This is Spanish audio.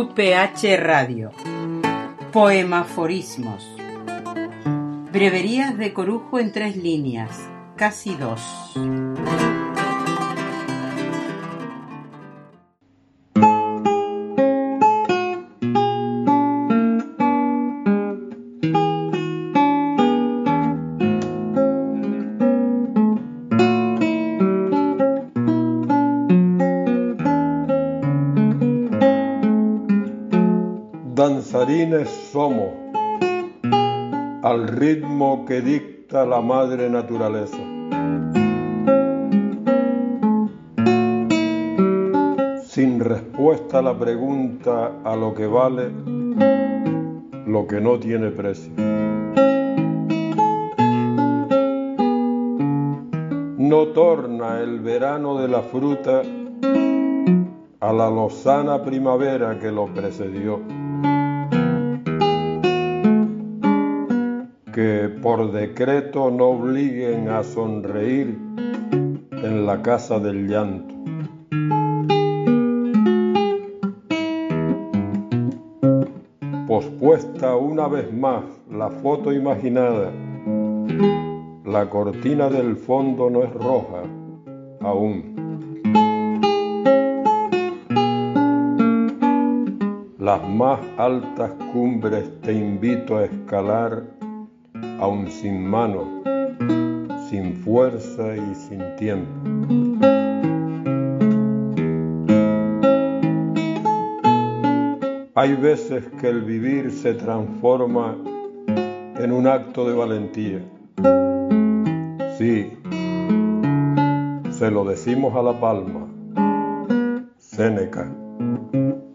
QPH Radio. Poemaforismos. Breverías de Corujo en 3 líneas, casi 2. Danzarines somos, al ritmo que dicta la madre naturaleza. Sin respuesta a la pregunta a lo que vale, lo que no tiene precio. No torna el verano de la fruta a la lozana primavera que lo precedió. Que por decreto no obliguen a sonreír en la casa del llanto. Pospuesta una vez más la foto imaginada, la cortina del fondo no es roja aún. Las más altas cumbres te invito a escalar, aun sin manos, sin fuerza y sin tiempo. Hay veces que el vivir se transforma en un acto de valentía. Sí, se lo decimos a La Palma, Séneca.